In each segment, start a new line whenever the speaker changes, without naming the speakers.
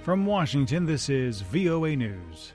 From Washington, this is VOA News.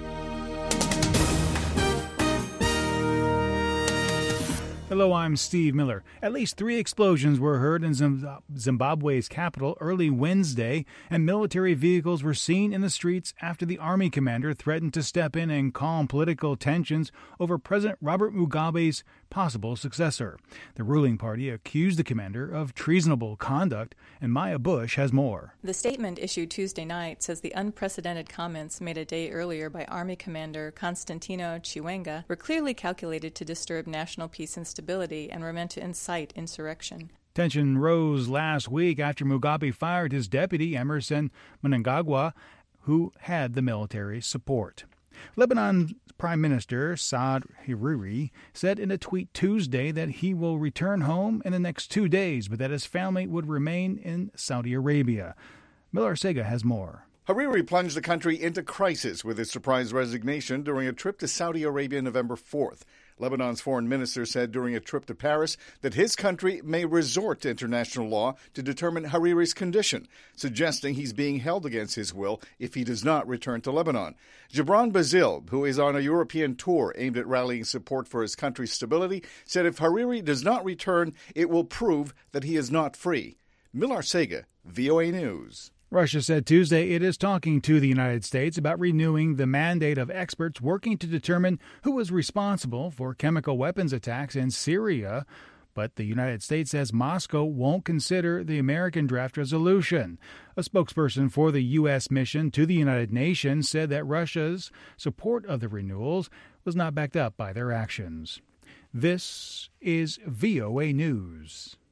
Hello, I'm Steve Miller. At least 3 explosions were heard in Zimbabwe's capital early Wednesday, and military vehicles were seen in the streets after the army commander threatened to step in and calm political tensions over President Robert Mugabe's possible successor. The ruling party accused the commander of treasonable conduct, and Maya Bush has more.
The statement issued Tuesday night says the unprecedented comments made a day earlier by Army Commander Constantino Chiwenga were clearly calculated to disturb national peace and stability and were meant to incite insurrection.
Tension rose last week after Mugabe fired his deputy, Emerson Mnangagwa, who had the military support. Lebanon's Prime Minister Saad Hariri said in a tweet Tuesday that he will return home in the next 2 days, but that his family would remain in Saudi Arabia. Miller Sega has more.
Hariri plunged the country into crisis with his surprise resignation during a trip to Saudi Arabia November 4th. Lebanon's foreign minister said during a trip to Paris that his country may resort to international law to determine Hariri's condition, suggesting he's being held against his will if he does not return to Lebanon. Gibran Bassil, who is on a European tour aimed at rallying support for his country's stability, said if Hariri does not return, it will prove that he is not free. Millar Sega, VOA News.
Russia said Tuesday it is talking to the United States about renewing the mandate of experts working to determine who was responsible for chemical weapons attacks in Syria. But the United States says Moscow won't consider the American draft resolution. A spokesperson for the U.S. mission to the United Nations said that Russia's support of the renewals was not backed up by their actions. This is VOA News.